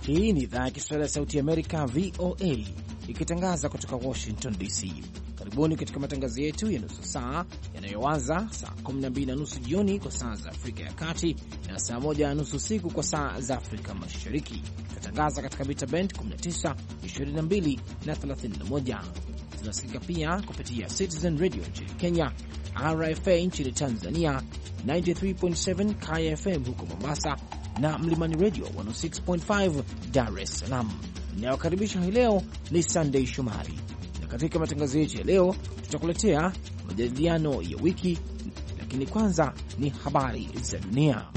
Hii ni idhaa ya Kiswahili ya Sauti ya Amerika, VOA, ikitangaza kutoka Washington DC. Karibuni katika matangazo yetu ya nusu saa yanayoanza saa 12:30 jioni kwa saa za Afrika ya Kati na saa 1:30 usiku kwa saa za Afrika Mashariki. Tunatangaza katika mita band 19, 22 na 31. Tunasikika pia kupitia Citizen Radio nchini Kenya, RFA nchini Tanzania, 93.7 KFM huko Mombasa na Mlimani Radio 106.5 Dar es Salaam. Ninayokaribisha hii leo ni Sunday Shomari, na katika matangazo yetu ya leo tutakuletea majadiliano ya wiki, lakini kwanza ni habari za dunia.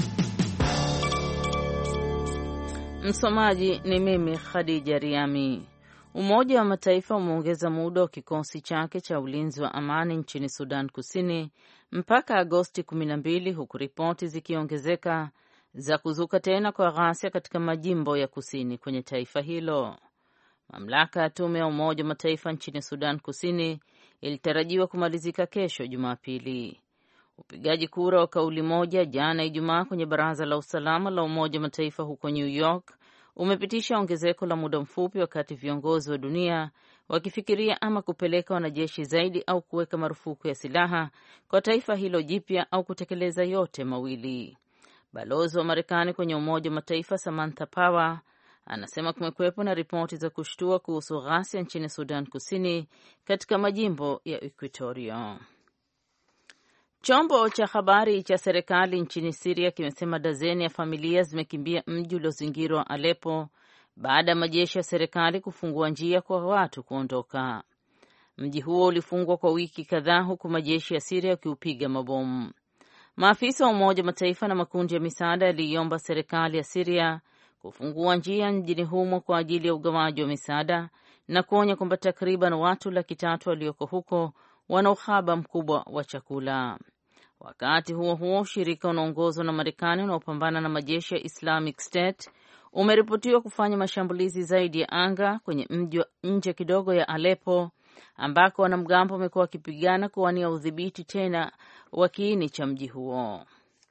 Msomaji ni mimi Khadija Riami. Umoja wa Mataifa umeongeza muda wa kikosi chake cha ulinzi wa amani nchini Sudan Kusini mpaka Agosti 12, huku ripoti zikiongezeka za kuzuka tena kwa ghasia katika majimbo ya kusini kwenye taifa hilo. Mamlaka ya tume ya Umoja wa Mataifa nchini Sudan Kusini ilitarajiwa kumalizika kesho Jumapili. Upigaji kura wa kauli moja jana Ijumaa kwenye Baraza la Usalama la Umoja wa Mataifa huko New York umepitisha ongezeko la muda mfupi, wakati viongozi wa dunia wakifikiria ama kupeleka wanajeshi zaidi au kuweka marufuku ya silaha kwa taifa hilo jipya au kutekeleza yote mawili. Balozi wa Marekani kwenye Umoja wa Mataifa Samantha Power anasema kumekuwepo na ripoti za kushtua kuhusu ghasia nchini Sudan Kusini katika majimbo ya Equatoria. Chombo cha habari cha serikali nchini Syria kimesema dazeni ya familia zimekimbia mji uliozingirwa wa Aleppo baada ya majeshi ya serikali kufungua njia kwa watu kuondoka. Mji huo ulifungwa kwa wiki kadhaa huku majeshi ya Syria yakiupiga mabomu. Maafisa wa Umoja wa Mataifa na makundi ya misaada yaliiomba serikali ya Syria kufungua njia mjini humo kwa ajili ya ugawaji wa misaada na kuonya kwamba takriban watu 300,000 walioko huko wana uhaba mkubwa wa chakula. Wakati huo huo, ushirika unaongozwa na Marekani unaopambana na majeshi ya Islamic State umeripotiwa kufanya mashambulizi zaidi ya anga kwenye mji nje kidogo ya Aleppo, ambako wanamgambo wamekuwa wakipigana kuwania udhibiti tena wa kiini cha mji huo.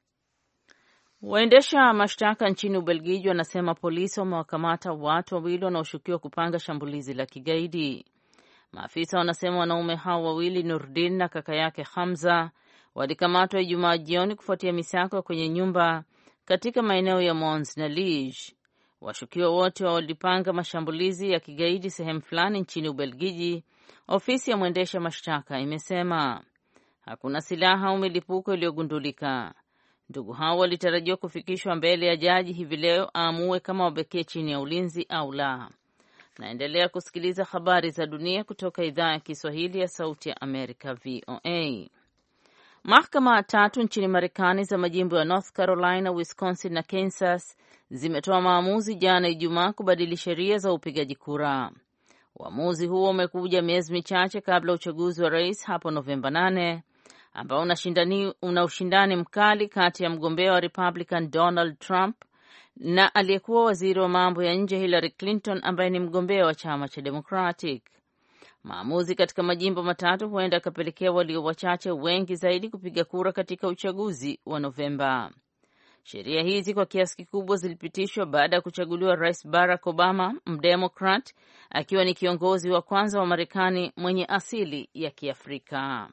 Waendesha mashtaka nchini Ubelgiji wanasema polisi wamewakamata watu 2 wanaoshukiwa kupanga shambulizi la kigaidi. Maafisa wanasema wanaume hao 2, Nurdin na kaka yake Hamza, walikamatwa Ijumaa jioni kufuatia misako kwenye nyumba katika maeneo ya Mons na Liege. Washukiwa wote walipanga mashambulizi ya kigaidi sehemu fulani nchini Ubelgiji, ofisi ya mwendesha mashtaka imesema. Hakuna silaha au milipuko iliyogundulika. Ndugu hao walitarajiwa kufikishwa mbele ya jaji hivi leo aamue kama wabekie chini ya ulinzi au la. Naendelea kusikiliza habari za dunia kutoka idhaa ya Kiswahili ya Sauti ya Amerika, VOA. Mahakama 3 nchini Marekani za majimbo ya North Carolina, Wisconsin na Kansas zimetoa maamuzi jana Ijumaa kubadili sheria za upigaji kura. Uamuzi huo umekuja miezi michache kabla uchaguzi wa rais hapo Novemba 8, ambao una ushindani mkali kati ya mgombea wa Republican Donald Trump na aliyekuwa waziri wa mambo ya nje Hillary Clinton ambaye ni mgombea wa chama cha Democratic. Maamuzi katika majimbo 3 huenda yakapelekea walio wachache wengi zaidi kupiga kura katika uchaguzi wa Novemba. Sheria hizi kwa kiasi kikubwa zilipitishwa baada ya kuchaguliwa Rais Barack Obama, mdemokrat, akiwa ni kiongozi wa kwanza wa Marekani mwenye asili ya Kiafrika.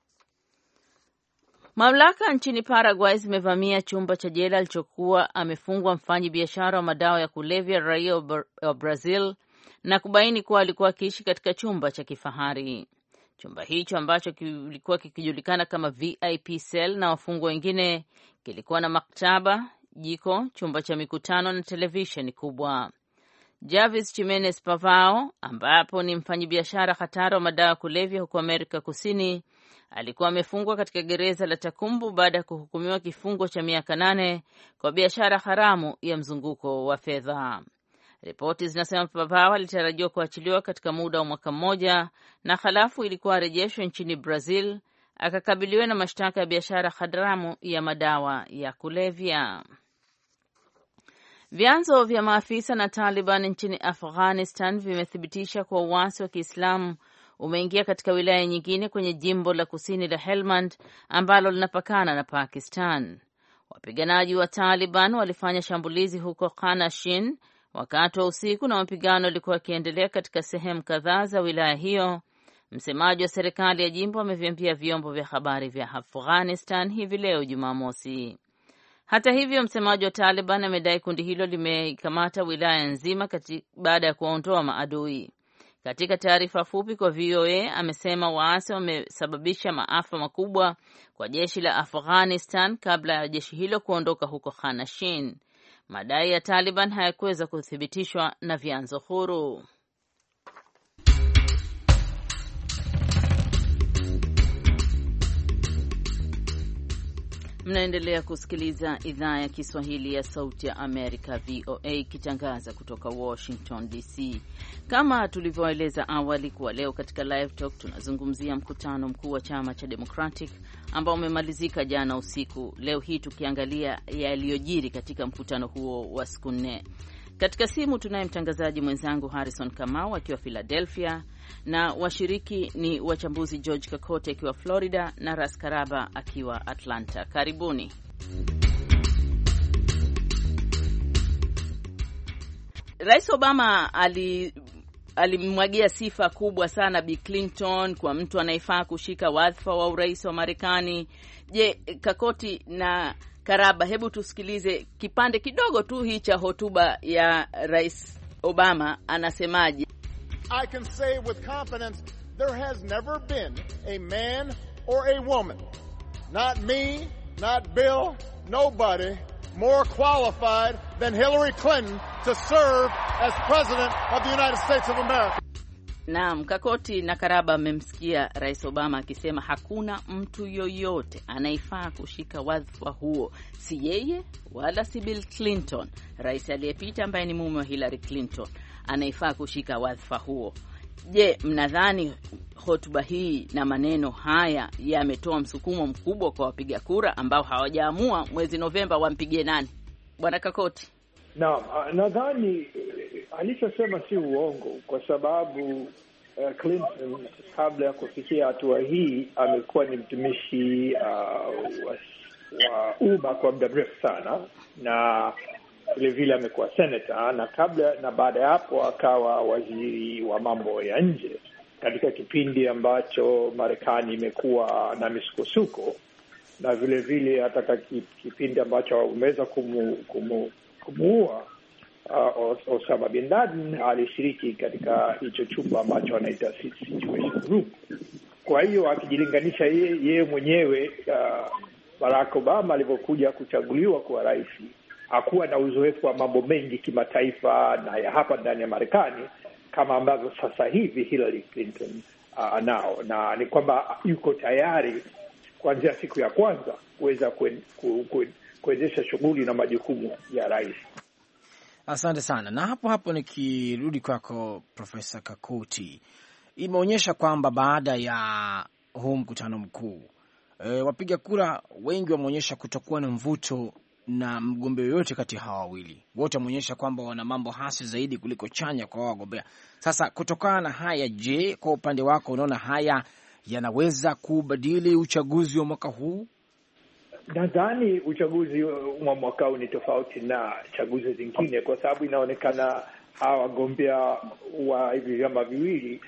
Mamlaka nchini Paraguay zimevamia chumba cha jela alichokuwa amefungwa mfanyi biashara wa madawa ya kulevya raia wa Brazil na kubaini kuwa alikuwa akiishi katika chumba cha kifahari. Chumba hicho ambacho kilikuwa kikijulikana kama VIP cell na wafungwa wengine kilikuwa na maktaba, jiko, chumba cha mikutano na televisheni kubwa. Javis Jimenez Pavao, ambapo ni mfanyabiashara hatari wa madawa ya kulevya huko Amerika Kusini, alikuwa amefungwa katika gereza la Takumbu baada ya kuhukumiwa kifungo cha miaka 8 kwa biashara haramu ya mzunguko wa fedha. Ripoti zinasema Pavao alitarajiwa kuachiliwa katika muda wa mwaka mmoja na halafu ilikuwa arejeshwe nchini Brazil akakabiliwa na mashtaka ya biashara haramu ya madawa ya kulevya. Vyanzo vya maafisa na Taliban nchini Afghanistan vimethibitisha kuwa uasi wa Kiislamu umeingia katika wilaya nyingine kwenye jimbo la kusini la Helmand ambalo linapakana na Pakistan. Wapiganaji wa Taliban walifanya shambulizi huko Khanashin Wakati wa usiku na mapigano yalikuwa yakiendelea katika sehemu kadhaa za wilaya hiyo, msemaji wa serikali ya jimbo ameviambia vyombo vya habari vya Afghanistan hivi leo Jumamosi. Hata hivyo, msemaji wa Taliban amedai kundi hilo limeikamata wilaya nzima baada ya kuwaondoa maadui. Katika taarifa fupi kwa VOA amesema waasi wamesababisha maafa makubwa kwa jeshi la Afghanistan kabla ya jeshi hilo kuondoka huko Khanashin. Madai ya Taliban hayakuweza kuthibitishwa na vyanzo huru. Mnaendelea kusikiliza idhaa ya Kiswahili ya Sauti ya Amerika, VOA, ikitangaza kutoka Washington DC. Kama tulivyoeleza awali, kuwa leo katika Live Talk tunazungumzia mkutano mkuu wa chama cha Democratic ambao umemalizika jana usiku. Leo hii tukiangalia yaliyojiri katika mkutano huo wa siku 4. Katika simu tunaye mtangazaji mwenzangu Harrison Kamau akiwa Philadelphia, na washiriki ni wachambuzi George Kakote akiwa Florida na Ras Karaba akiwa Atlanta. Karibuni. Rais Obama alimwagia sifa kubwa sana Bi Clinton kwa mtu anayefaa kushika wadhifa wa urais wa Marekani. Je, Kakoti na Karaba, hebu tusikilize kipande kidogo tu hii cha hotuba ya Rais Obama. Anasemaje? I can say with confidence there has never been a man or a woman, not me, not Bill, nobody more qualified than Hillary Clinton to serve as President of the United States of America. Naam, Kakoti na Karaba, mmemsikia Rais Obama akisema hakuna mtu yoyote anayefaa kushika wadhifa huo, si yeye wala si Bill Clinton, rais aliyepita ambaye ni mume wa Hillary Clinton, anayefaa kushika wadhifa huo. Je, mnadhani hotuba hii na maneno haya yametoa msukumo mkubwa kwa wapiga kura ambao hawajaamua mwezi Novemba wampigie nani? Bwana Kakoti. Naam, nadhani alichosema si uongo, kwa sababu Clinton kabla ya kufikia hatua hii amekuwa ni mtumishi wa umma kwa muda mrefu sana, na vile vile amekuwa senator, na kabla na baada ya hapo akawa waziri wa mambo ya nje katika kipindi ambacho Marekani imekuwa na misukosuko, na vile vile hata kipindi ambacho umeweza kumuua Osama bin Laden alishiriki katika hicho chumba ambacho anaita situation room. Kwa hiyo akijilinganisha yeye mwenyewe, Barack Obama alipokuja kuchaguliwa kuwa rais hakuwa na uzoefu wa mambo mengi kimataifa na ya hapa ndani ya Marekani kama ambavyo sasa hivi Hillary Clinton anao, na ni kwamba yuko tayari kuanzia siku ya kwanza kuweza kuendesha shughuli na majukumu ya rais. Asante sana. Na hapo nikirudi kwako Profesa Kakoti, imeonyesha kwamba baada ya huu mkutano mkuu wapiga kura wengi wameonyesha kutokuwa na mvuto na mgombea yoyote kati ya hawa wawili. Wote wameonyesha kwamba wana mambo hasi zaidi kuliko chanya kwa wagombea. Sasa kutokana na haya, je, kwa upande wako unaona haya yanaweza kubadili uchaguzi wa mwaka huu? Nadhani uchaguzi wa mwaka huu ni tofauti na chaguzi zingine, kwa sababu inaonekana hawa wagombea wa hivi vyama viwili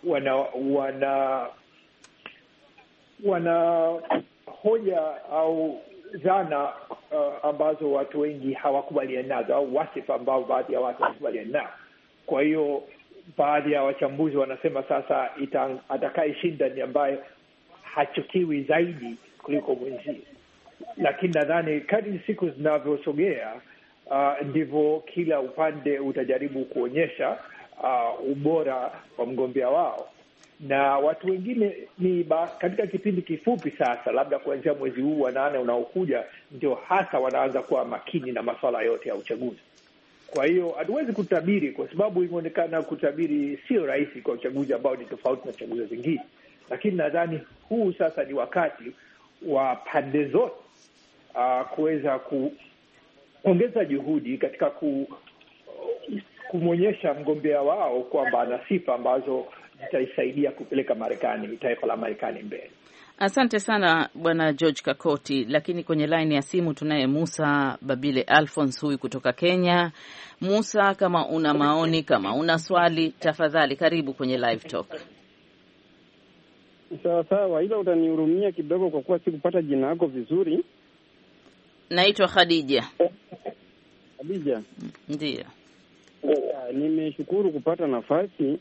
wana hoja au zana ambazo watu wengi hawakubaliani nazo, au wasifa ambao baadhi ya watu hawakubaliani nao. Kwa hiyo baadhi ya wachambuzi wanasema sasa atakayeshinda ni ambaye hachukiwi zaidi kuliko mwenzie. Lakini nadhani kadri siku zinavyosogea ndivyo kila upande utajaribu kuonyesha ubora wa mgombea wao, na watu wengine ni katika kipindi kifupi sasa, labda kuanzia mwezi huu wa 8 unaokuja, ndio hasa wanaanza kuwa makini na masuala yote ya uchaguzi. Kwa hiyo hatuwezi kutabiri, kwa sababu imeonekana kutabiri sio rahisi kwa uchaguzi ambao ni tofauti na chaguzi zingine. Lakini nadhani huu sasa ni wakati wa pande zote kuweza kuongeza juhudi katika kumwonyesha mgombea wao kwamba ana sifa ambazo zitaisaidia kupeleka taifa la Marekani mbele. Asante sana Bwana George Kakoti. Lakini kwenye line ya simu tunaye Musa Babile Alphonse huyu kutoka Kenya. Musa, kama una maoni, kama una swali, tafadhali karibu kwenye live talk. Sawa, ila utanihurumia kidogo kwa kuwa sikupata jina lako vizuri. Naitwa Khadija. Khadija? Ndiyo. Nimeshukuru kupata nafasi.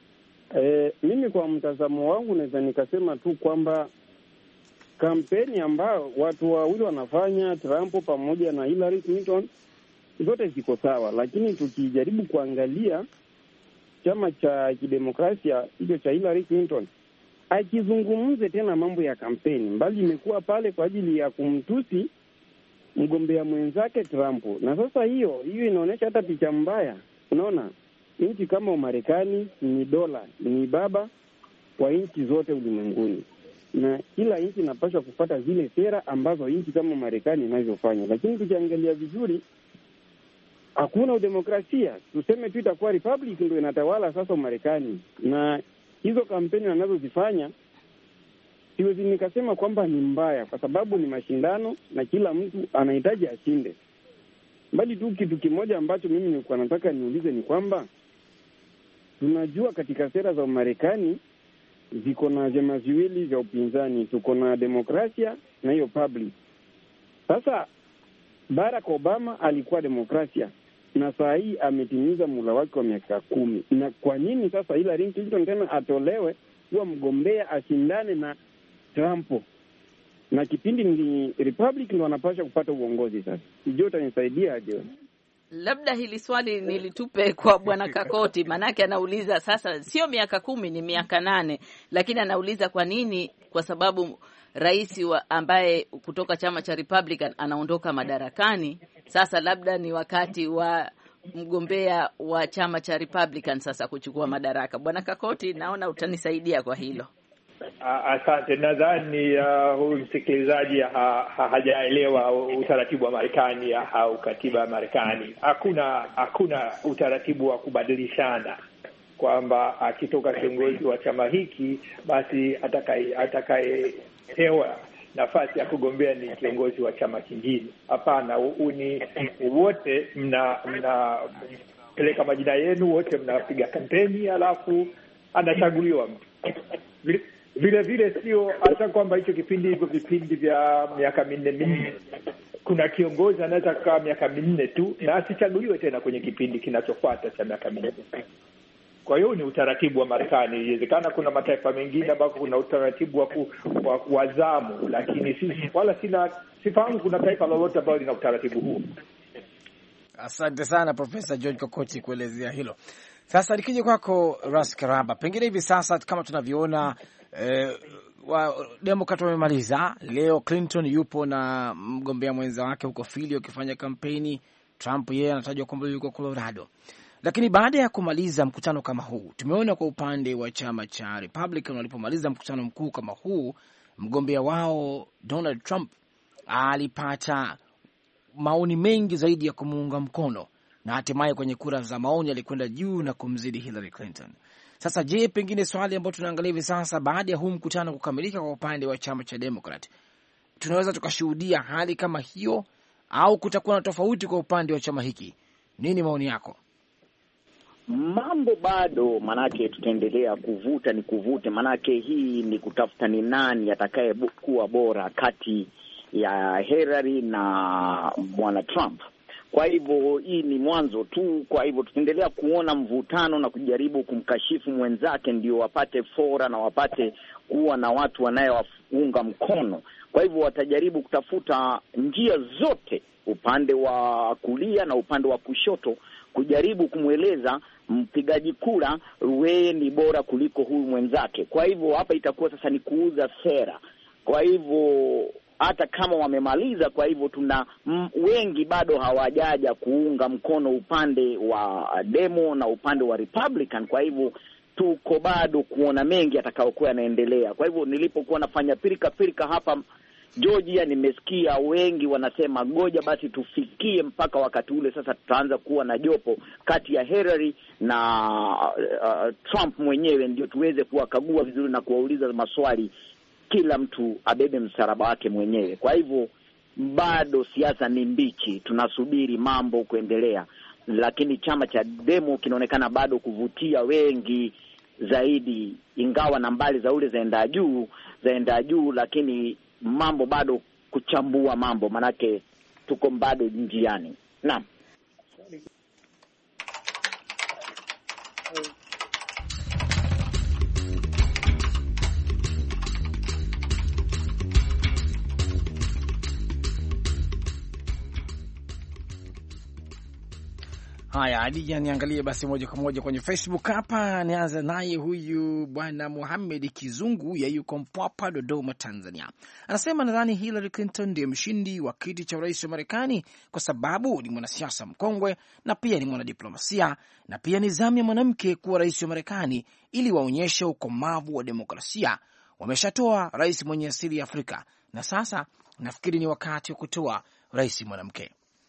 Mimi kwa mtazamo wangu naweza nikasema tu kwamba kampeni ambao watu wawili wanafanya, Trump pamoja na Hillary Clinton, zote ziko sawa, lakini tukijaribu kuangalia chama cha kidemokrasia hicho cha Hillary Clinton, akizungumze tena mambo ya kampeni, mbali imekuwa pale kwa ajili ya kumtusi mgombea mwenzake Trump. Na sasa hiyo inaonyesha hata picha mbaya. Unaona, nchi kama Marekani ni dola, ni baba kwa nchi zote ulimwenguni, na kila nchi inapaswa kufuata zile sera ambazo nchi kama Marekani inazofanya. Lakini tukiangalia vizuri, hakuna udemokrasia. Tuseme tu itakuwa Republic ndio inatawala sasa Marekani, na hizo kampeni wanazozifanya siwezi nikasema kwamba ni mbaya, kwa sababu ni mashindano na kila mtu anahitaji ashinde. Bali tu kitu kimoja ambacho mimi nilikuwa nataka niulize ni kwamba tunajua katika sera za Marekani ziko na vyama viwili vya upinzani, tuko na demokrasia na hiyo public. Sasa Barack Obama alikuwa demokrasia na saa hii ametimiza muhula wake wa miaka 10. Na kwa nini sasa Hillary Clinton tena atolewe kuwa mgombea ashindane na Trump? Na kipindi ni Republic ndio wanapaswa kupata uongozi sasa. Sijui utanisaidia aje? Labda hili swali nilitupe kwa Bwana Kakoti, manake anauliza sasa sio miaka 10 ni miaka 8, lakini anauliza kwa nini, kwa sababu rais ambaye kutoka chama cha Republican anaondoka madarakani. Sasa labda ni wakati wa mgombea wa chama cha Republican sasa kuchukua madaraka. Bwana Kakoti, naona utanisaidia kwa hilo. Asante. Nadhani huyu msikilizaji hajaelewa utaratibu wa Marekani au katiba ya Marekani. Hakuna utaratibu wa kubadilishana kwamba akitoka kiongozi wa chama hiki basi atakayepewa nafasi ya kugombea ni kiongozi wa chama kingine. Hapana, wote mnapeleka majina yenu, wote mnapiga kampeni, alafu anachaguliwa mtu. Vile sio hata kwamba hicho hivyo vipindi vya miaka 4 kuna kiongozi anaweza kukaa miaka 4 tu na asichaguliwe tena kwenye kipindi kinachofuata cha miaka 4. Kwa hiyo ni utaratibu wa Marekani. Inawezekana kuna mataifa mengine ambako kuna utaratibu wa zamu, lakini sifahamu kuna taifa lolote ambalo lina utaratibu huu. Asante sana Profesa George Kokoti kuelezea hilo. Sasa nikija kwako Ras Karaba, pengine hivi sasa kama tunavyoona wa Democrat wamemaliza leo, Clinton yupo na mgombea mwenza wake huko Philly wakifanya kampeni. Trump yeye anatajwa kwamba yuko Colorado. Lakini baada ya kumaliza mkutano kama huu, tumeona kwa upande wa chama cha Republican walipomaliza mkutano mkuu kama huu, mgombea wao Donald Trump alipata maoni mengi zaidi ya kumuunga mkono, na hatimaye kwenye kura za maoni alikwenda juu na kumzidi Hillary Clinton. Sasa je, pengine swali ambalo tunaangalia hivi sasa, baada ya huu mkutano kukamilika kwa upande wa chama cha Democrat, tunaweza tukashuhudia hali kama hiyo au kutakuwa na tofauti kwa upande wa chama hiki? Nini maoni yako? Mambo bado, manake tutaendelea kuvute, manake hii ni kutafuta ni nani atakaye kuwa bora kati ya Hillary na bwana Trump. Kwa hivyo hii ni mwanzo tu. Kwa hivyo tutaendelea kuona mvutano na kujaribu kumkashifu mwenzake ndio wapate fora na wapate kuwa na watu wanaowaunga mkono. Kwa hivyo watajaribu kutafuta njia zote, upande wa kulia na upande wa kushoto, kujaribu kumweleza mpigaji kura wewe ni bora kuliko huyu mwenzake. Kwa hivyo hapa itakuwa sasa ni kuuza sera. Kwa hivyo hata kama wamemaliza, kwa hivyo tuna wengi bado hawajaja kuunga mkono upande wa Demo na upande wa Republican. Kwa hivyo tuko bado kuona mengi atakayokuwa yanaendelea. Kwa hivyo nilipokuwa nafanya pirika hapa Georgia, nimesikia wengi wanasema ngoja basi tufikie mpaka wakati ule sasa tutaanza kuwa na jopo kati ya Hillary na Trump mwenyewe, ndio tuweze kuwakagua vizuri na kuwauliza maswali kila mtu abebe msalaba wake mwenyewe. Kwa hivyo bado siasa ni mbichi, tunasubiri mambo kuendelea, lakini chama cha Demo kinaonekana bado kuvutia wengi zaidi, ingawa nambari za ule zaenda juu, lakini mambo bado kuchambua mambo, manake tuko bado njiani. Naam. Haya, Adija, niangalie basi moja kwa moja kwenye Facebook hapa. Nianza naye huyu bwana Muhammad Kizungu ya yuko Mpwapwa, Dodoma, Tanzania. Anasema nadhani Hillary Clinton ndiye mshindi wa kiti cha urais wa Marekani kwa sababu ni mwanasiasa mkongwe na pia ni mwanadiplomasia na pia ni zamu ya mwanamke kuwa rais wa Marekani ili waonyeshe ukomavu wa demokrasia. Wameshatoa rais mwenye asili ya Afrika na sasa nafikiri ni wakati wa kutoa rais mwanamke.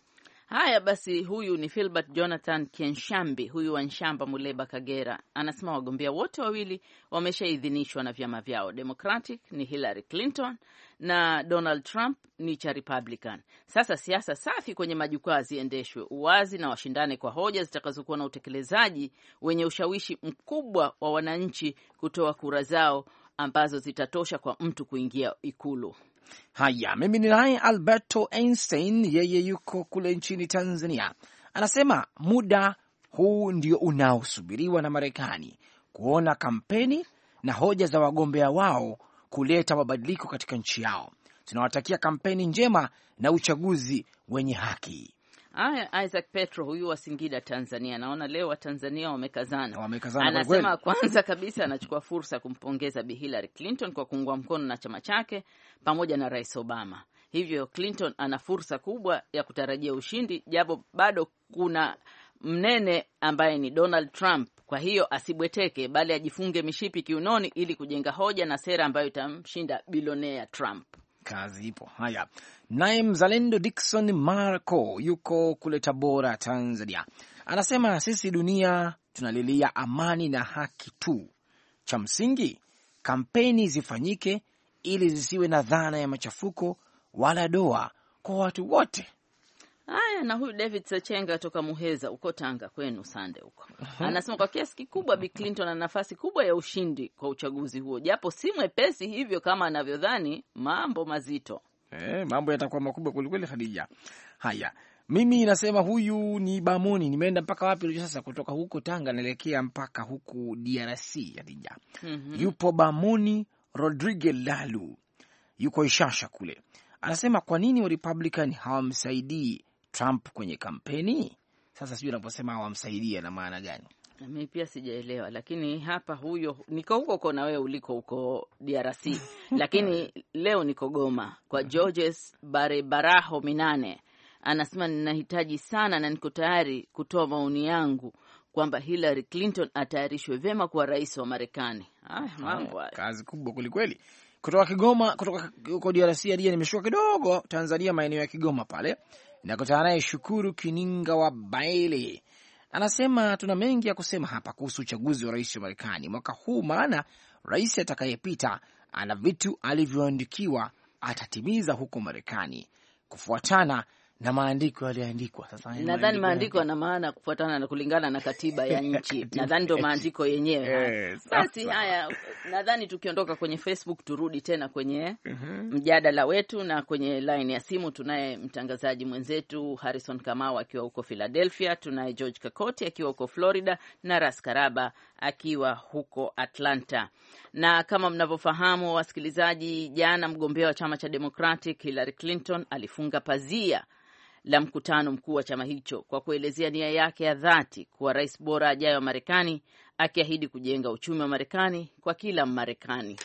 Haya basi, huyu ni Philbert Jonathan Kenshambi, huyu wa Nshamba, Muleba, Kagera. Anasema wagombea wote wawili wameshaidhinishwa na vyama vyao. Democratic ni Hillary Clinton na Donald Trump ni cha Republican. Sasa siasa safi kwenye majukwaa ziendeshwe uwazi na washindane kwa hoja zitakazokuwa na utekelezaji wenye ushawishi mkubwa wa wananchi kutoa kura zao ambazo zitatosha kwa mtu kuingia Ikulu. Haya, mimi ni naye Alberto Einstein, yeye yuko kule nchini Tanzania. Anasema muda huu ndio unaosubiriwa na Marekani kuona kampeni na hoja za wagombea wao kuleta mabadiliko katika nchi yao. Tunawatakia kampeni njema na uchaguzi wenye haki. Aya, Isaac Petro huyu wa Singida, Tanzania. Naona leo wa Tanzania wamekazana. Anasema kwanza kabisa anachukua fursa kumpongeza Bi Hillary Clinton kwa kuungwa mkono na chama chake pamoja na Rais Obama. Hivyo Clinton ana fursa kubwa ya kutarajia ushindi, japo bado kuna mnene ambaye ni Donald Trump. Kwa hiyo asibweteke, bali ajifunge mishipi kiunoni ili kujenga hoja na sera ambayo itamshinda bilionea Trump. Kazi ipo. Haya, naye mzalendo Dickson Marco yuko kule Tabora, Tanzania. Anasema sisi dunia tunalilia amani na haki tu. Cha msingi kampeni zifanyike ili zisiwe na dhana ya machafuko wala doa kwa watu wote. Haya, na huyu David Sechenga toka Muheza uko Tanga kwenu Sande huko. Anasema kwa kiasi kikubwa Bi Clinton ana nafasi kubwa ya ushindi kwa uchaguzi huo, japo si mwepesi hivyo kama anavyodhani. Mambo mazito. Mambo yatakuwa makubwa kweli Khadija. Haya, mimi nasema huyu ni Bamoni. Nimeenda mpaka wapi leo sasa? Kutoka huko Tanga naelekea mpaka huku DRC Khadija. Yupo Bamoni Rodriguez Lalu. Yuko Ishasha kule. Anasema kwa nini wa Republican hawamsaidii Trump kwenye kampeni? Sasa sijui unaposema hawamsaidia na maana gani? Mimi pia sijaelewa, lakini hapa huyo niko huko na wewe uliko huko DRC. Lakini leo niko Goma kwa Georges Baraho Minane. Anasema ninahitaji sana na niko tayari kutoa maoni yangu kwamba Hillary Clinton atayarishwe vyema kuwa rais wa Marekani. Mambo kazi kubwa kweli. Kutoka Kigoma, kutoka huko DRC hadi nimeshuka kidogo Tanzania, maeneo ya Kigoma pale. Nakutana naye Shukuru Kininga wa Baile. Anasema tuna mengi ya kusema hapa kuhusu uchaguzi wa rais wa Marekani mwaka huu, maana rais atakayepita ana vitu alivyoandikiwa atatimiza huko Marekani kufuatana na maandiko yaliyoandikwa. Sasa nadhani maandiko yana maana kufuatana na kulingana na katiba ya nchi. Nadhani ndio maandiko yenyewe. Basi haya, nadhani tukiondoka kwenye Facebook turudi tena kwenye mjadala wetu, na kwenye line ya simu tunaye mtangazaji mwenzetu Harrison Kamau akiwa huko Philadelphia, tunaye George Kakoti akiwa huko Florida na Ras Karaba akiwa huko Atlanta. Na kama mnavyofahamu wasikilizaji, jana mgombea wa chama cha Democratic Hillary Clinton alifunga pazia la mkutano mkuu wa chama hicho kwa kuelezea nia yake ya dhati kuwa rais bora ajaye wa Marekani, akiahidi kujenga uchumi wa Marekani kwa kila Mmarekani.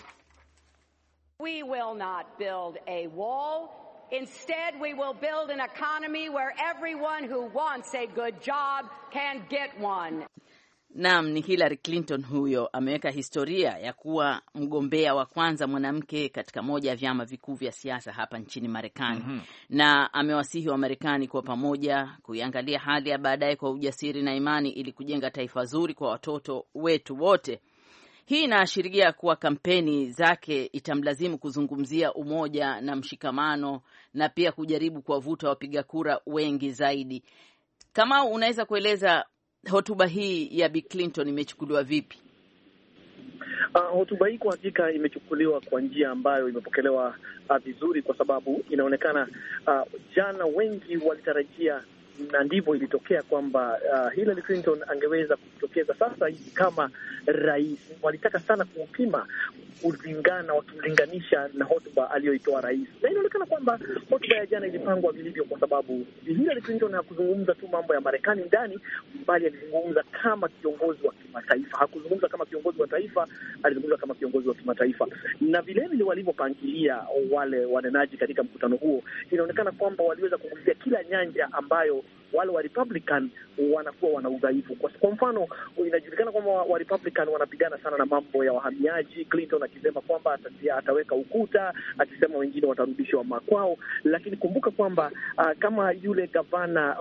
We will not build a wall. Instead, we will build an economy where everyone who wants a good job can get one. Naam, ni Hillary Clinton huyo. Ameweka historia ya kuwa mgombea wa kwanza mwanamke katika moja ya vyama vikuu vya siasa hapa nchini Marekani. Na amewasihi wa Marekani kwa pamoja kuiangalia hali ya baadaye kwa ujasiri na imani ili kujenga taifa zuri kwa watoto wetu wote. Hii inaashiria kuwa kampeni zake itamlazimu kuzungumzia umoja na mshikamano na pia kujaribu kuwavuta wapiga kura wengi zaidi. Kama unaweza kueleza hotuba hii ya Bi Clinton imechukuliwa vipi? Hotuba hii kwa hakika imechukuliwa kwa njia ambayo imepokelewa vizuri, kwa sababu inaonekana jana wengi walitarajia, na ndivyo ilitokea, kwamba Hillary Clinton angeweza kujitokeza sasa hivi kama rais. Walitaka sana kumpima kulingana, wakimlinganisha na hotuba aliyoitoa rais, na inaonekana kwamba hotuba ya jana ilipangwa vilivyo, kwa sababu Hillary Clinton hakuzungumza tu mambo ya Marekani ndani, bali alizungumza kama kiongozi wa kimataifa. Hakuzungumza kama kiongozi wa taifa, alizungumza kama kiongozi wa kimataifa. Na vilevile walivyopangilia wale wanenaji katika mkutano huo, inaonekana kwamba waliweza kugusia kila nyanja ambayo wale wa Republican wanakuwa wana udhaifu. Kwa mfano, inajulikana kwamba wa Republican wanapigana sana na mambo ya wahamiaji, Clinton akisema kwamba ataweka ukuta, akisema wengine watarudishwa makwao. Lakini kumbuka kwamba kama yule gavana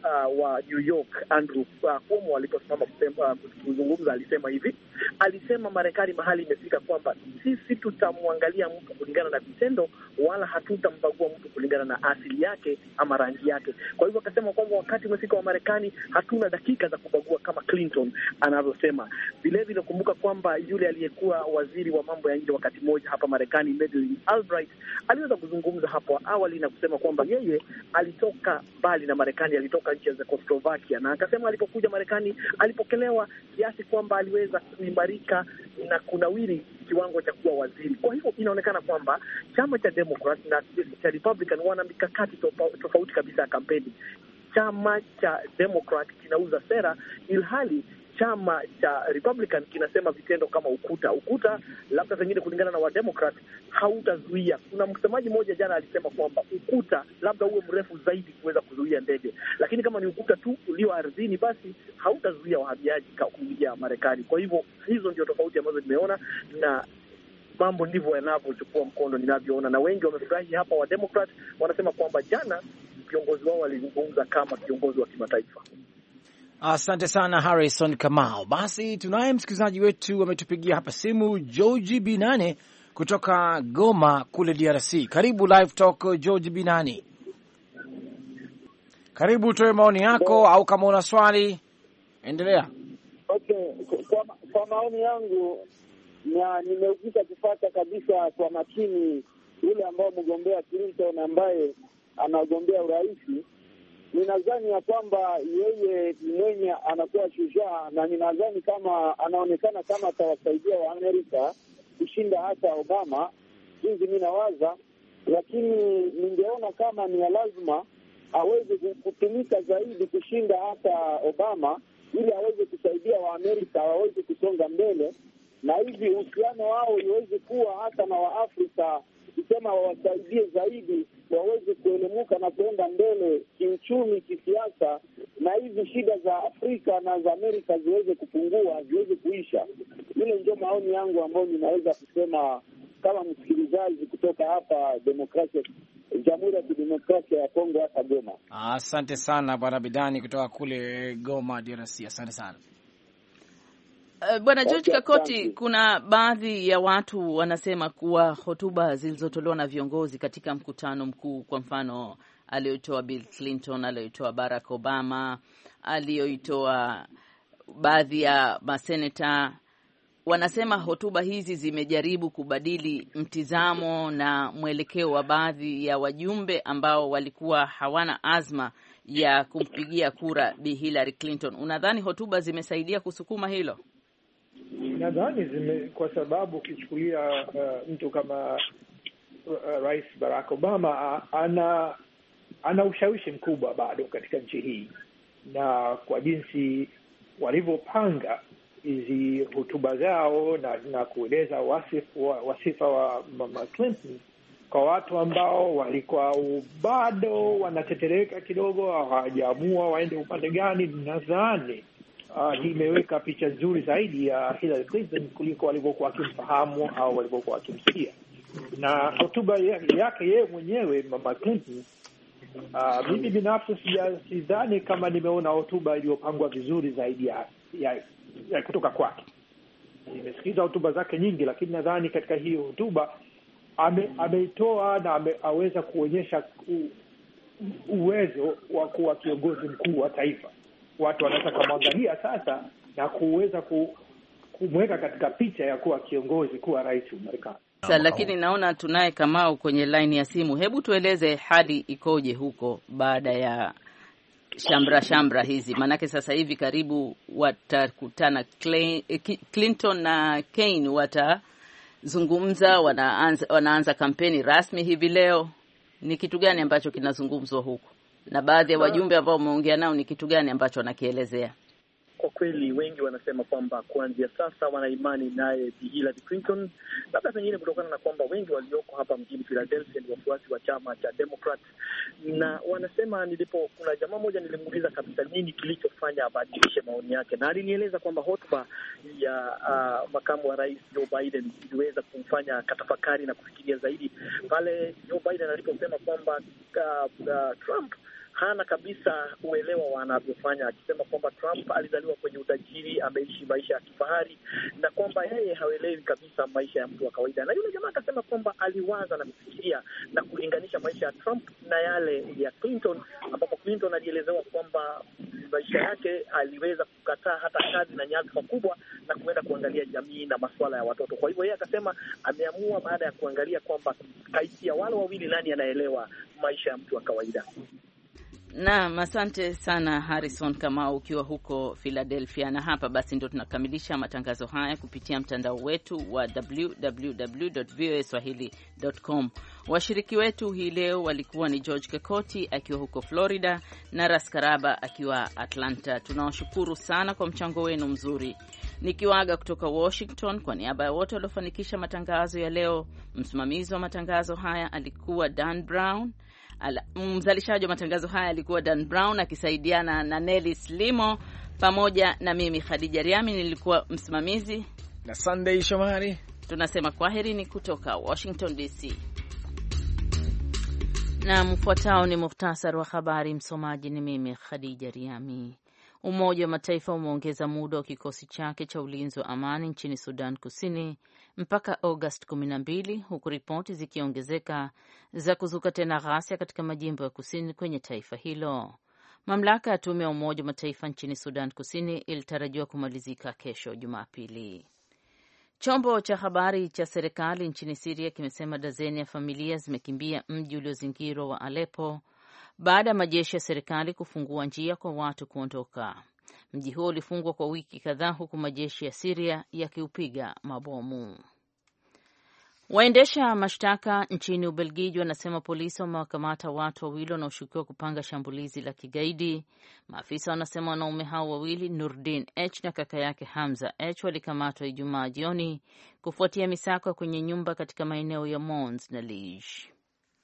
wa New York Andrew Cuomo aliposimama kuzungumza, alisema hivi, alisema Marekani mahali imefika kwamba sisi tutamwangalia mtu kulingana na vitendo, wala hatutambagua mtu kulingana na asili yake ama rangi yake. Kwa hivyo akasema kwamba wakati umefika wa Marekani hatuna dakika za kubagua kama Clinton anavyosema. Vilevile kumbuka kwamba yule aliyekuwa waziri wa mambo ya nje wakati mmoja hapa Marekani, Madeleine Albright, aliweza kuzungumza hapo awali na kusema kwamba yeye alitoka mbali na Marekani, alitoka nchi ya Czechoslovakia, na akasema alipokuja Marekani alipokelewa kiasi kwamba aliweza kuimarika na kunawiri kiwango cha kuwa waziri. Kwa hivyo inaonekana kwamba chama cha Democrat na cha Republican wana mikakati tofauti kabisa ya kampeni. Chama cha Democrat kinauza sera, ilhali chama cha Republican kinasema vitendo kama ukuta. Ukuta labda pengine kulingana na wa Democrat hautazuia. Kuna msemaji mmoja jana alisema kwamba ukuta labda uwe mrefu zaidi kuweza kuzuia ndege, lakini kama ni ukuta tu ulio ardhini, basi hautazuia wahamiaji kuingia Marekani. Kwa hivyo hizo ndio tofauti ambazo nimeona, na mambo ndivyo yanavyochukua mkondo ninavyoona, na wengi wamefurahi hapa. Wa Democrat wanasema kwamba jana kiongozi wao alizungumza kama kiongozi wa kimataifa. Asante sana Harrison Kamau. Basi tunaye msikilizaji wetu ametupigia hapa simu, George Binane kutoka Goma kule DRC. Karibu Live Talk George Binane. Karibu, toe maoni yako au kama una swali endelea. Okay, kwa maoni yangu na nimeukita kufuata kabisa kwa makini yule ambao mgombea Clinton ambaye anagombea urais. Ninadhani ya kwamba yeye mwenye anakuwa shujaa, na ninadhani kama anaonekana kama atawasaidia wa Amerika kushinda hata Obama, jinsi mimi nawaza. Lakini ningeona kama ni lazima aweze kutumika zaidi kushinda hata Obama, ili aweze kusaidia wa Amerika waweze kusonga mbele, na hivi uhusiano wao iweze kuwa hata na Waafrika, kusema wawasaidie zaidi waweze kuelemuka na kuenda mbele kiuchumi, kisiasa, na hizi shida za Afrika na za Amerika ziweze kupungua, ziweze kuisha. Ile ndio maoni yangu ambayo ninaweza kusema kama msikilizaji kutoka hapa Jamhuri ya Kidemokrasia ya Kongo hapa Goma. Asante sana Bwana Bidani kutoka kule Goma DRC. Asante sana. Bwana George Kakoti, kuna baadhi ya watu wanasema kuwa hotuba zilizotolewa na viongozi katika mkutano mkuu, kwa mfano aliyoitoa Bill Clinton, aliyoitoa Barack Obama, aliyoitoa baadhi ya maseneta, wanasema hotuba hizi zimejaribu kubadili mtizamo na mwelekeo wa baadhi ya wajumbe ambao walikuwa hawana azma ya kumpigia kura Bi Hillary Clinton. Unadhani hotuba zimesaidia kusukuma hilo? Nadhani kwa sababu ukichukulia mtu kama Rais Barack Obama ana ushawishi mkubwa bado katika nchi hii, na kwa jinsi walivyopanga hizi hotuba zao na kueleza wasifa wa Mama Clinton kwa watu ambao walikuwa bado wanatetereka kidogo, hawajaamua waende upande gani, nadhani imeweka picha nzuri zaidi ya Hillary Clinton kuliko walivyokuwa wakimfahamu au walivyokuwa wakimsikia. Na hotuba yake yeye mwenyewe Mama Clinton, mimi binafsi sidhani kama nimeona hotuba iliyopangwa vizuri zaidi ya kutoka kwake. nimesikiza hotuba zake nyingi, lakini nadhani katika hiyo hotuba ameitoa na aweza kuonyesha uwezo wa kuwa kiongozi mkuu wa taifa. Watu wanataka kumwangalia sasa na kuweza kumweka katika picha ya kuwa kiongozi, kuwa rais wa Marekani. Lakini naona tunaye Kamau kwenye line ya simu. Hebu tueleze hali ikoje huko baada ya shambra hizi, maanake sasa hivi karibu watakutana Clinton na Kaine, watazungumza, wanaanza kampeni rasmi hivi leo. Ni kitu gani ambacho kinazungumzwa huko, na baadhi ya wajumbe ambao umeongea nao ni kitu gani ambacho wanakielezea? Kwa kweli wengi wanasema kwamba kuanzia sasa wana imani naye Hillary Clinton, labda pengine kutokana na kwamba wengi walioko hapa mjini Philadelphia ni wafuasi wa chama cha Democrat, na wanasema kuna jamaa moja nilimuuliza kabisa nini kilichofanya abadilishe maoni yake, na alinieleza kwamba hotuba ya makamu wa rais Joe Biden iliweza kumfanya katafakari na kufikiria zaidi pale Joe Biden aliposema kwamba Trump hana kabisa uelewa wanavyofanya, akisema kwamba Trump alizaliwa kwenye utajiri, ameishi maisha ya kifahari, na kwamba yeye haelewi kabisa maisha ya mtu wa kawaida. Na yule jamaa akasema kwamba aliwaza na kufikiria na kulinganisha maisha ya Trump na yale ya Clinton, ambapo Clinton alielezewa kwamba maisha yake aliweza kukataa hata kazi na nyadhifa kubwa na kuenda kuangalia jamii na masuala ya watoto. Kwa hivyo yeye akasema ameamua baada ya kuangalia kwamba kati ya wale wawili nani anaelewa maisha ya mtu wa kawaida. Naam, asante sana Harrison Kamau ukiwa huko Philadelphia. Na hapa basi ndio tunakamilisha matangazo haya kupitia mtandao wetu wa www.voaswahili.com. Washiriki wetu hii leo walikuwa ni George Kekoti akiwa huko Florida na Ras Karaba akiwa Atlanta. Tunawashukuru sana kwa mchango wenu mzuri. Nikiwaaga kutoka Washington kwa niaba ya wote waliofanikisha matangazo ya leo, msimamizi wa matangazo haya alikuwa Dan Brown. Mzalishaji wa matangazo haya alikuwa Dan Brown akisaidiana na Nelly Slimo, pamoja na mimi Khadija Riami nilikuwa msimamizi na Sunday Shomari. Tunasema kwaherini kutoka Washington DC. Na mfuatao ni muhtasari wa habari. Msomaji ni mimi Khadija Riami. Umoja wa Mataifa umeongeza muda wa kikosi chake cha ulinzi wa amani nchini Sudan Kusini mpaka August 12, huku ripoti zikiongezeka za kuzuka tena ghasia katika majimbo ya kusini kwenye taifa hilo. Mamlaka ya tume ya Umoja wa Mataifa nchini Sudan Kusini ilitarajiwa kumalizika kesho Jumapili. Chombo cha habari cha serikali nchini Syria kimesema dazeni ya familia zimekimbia mji uliozingirwa wa Aleppo baada ya majeshi ya serikali kufungua njia kwa watu kuondoka. Mji huo ulifungwa kwa wiki kadhaa huku majeshi ya Syria yakiupiga mabomu. Waendesha mashtaka nchini Ubelgiji wanasema polisi wamewakamata watu wawili wanaoshukiwa kupanga shambulizi la kigaidi. Maafisa wanasema wanaume hao wawili, Nurdin H na kaka yake Hamza H, walikamatwa Ijumaa jioni kufuatia misako kwenye nyumba katika maeneo ya Mons na Liege.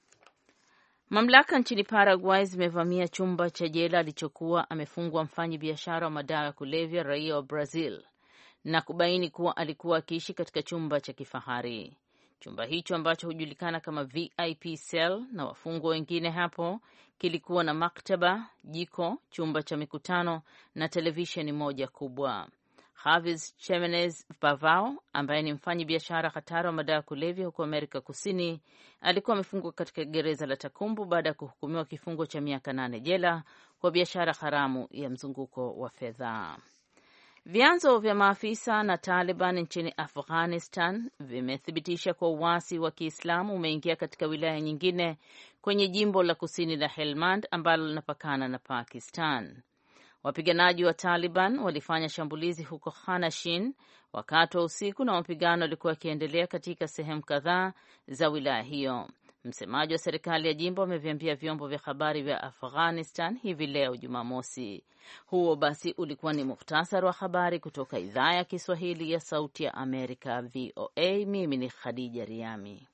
Mamlaka nchini Paraguay zimevamia chumba cha jela alichokuwa amefungwa mfanyi biashara wa madawa ya kulevya raia wa Brazil na kubaini kuwa alikuwa akiishi katika chumba cha kifahari. Chumba hicho ambacho hujulikana kama VIP cell na wafungwa wengine hapo kilikuwa na maktaba, jiko, chumba cha mikutano na televisheni moja kubwa. Javier Jimenez Pavao ambaye ni mfanyi biashara hatari wa madawa ya kulevya huko Amerika Kusini alikuwa amefungwa katika gereza la Takumbu baada ya kuhukumiwa kifungo cha miaka 8 jela kwa biashara haramu ya mzunguko wa fedha. Vyanzo vya maafisa na Taliban nchini Afghanistan vimethibitisha kwa uasi wa Kiislamu umeingia katika wilaya nyingine kwenye jimbo la kusini la Helmand ambalo linapakana na Pakistan. Wapiganaji wa Taliban walifanya shambulizi huko Khanashin wakati wa usiku na mapigano yalikuwa yakiendelea katika sehemu kadhaa za wilaya hiyo. Msemaji wa serikali ya jimbo ameviambia vyombo vya habari vya Afghanistan hivi leo Jumamosi. Huo basi ulikuwa ni muhtasari wa habari kutoka idhaa ya Kiswahili ya Sauti ya Amerika, VOA. Mimi ni Khadija Riami.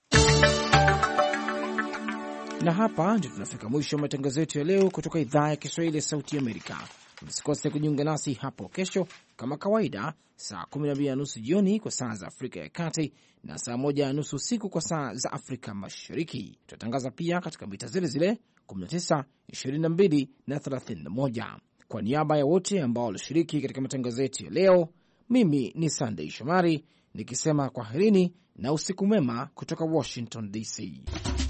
Na hapa ndio tunafika mwisho wa matangazo yetu ya leo kutoka idhaa ya Kiswahili ya Sauti ya Amerika. Msikose kujiunga nasi hapo kesho kama kawaida saa 12:30 jioni kwa saa za Afrika ya Kati na saa 1:30 usiku kwa saa za Afrika Mashariki. Tutatangaza pia katika mita zile zile 19, 22 na 31. Kwa niaba ya wote ambao walishiriki katika matangazo yetu ya leo, Mimi ni Sunday Shomari nikisema kwaherini na usiku mwema kutoka Washington DC.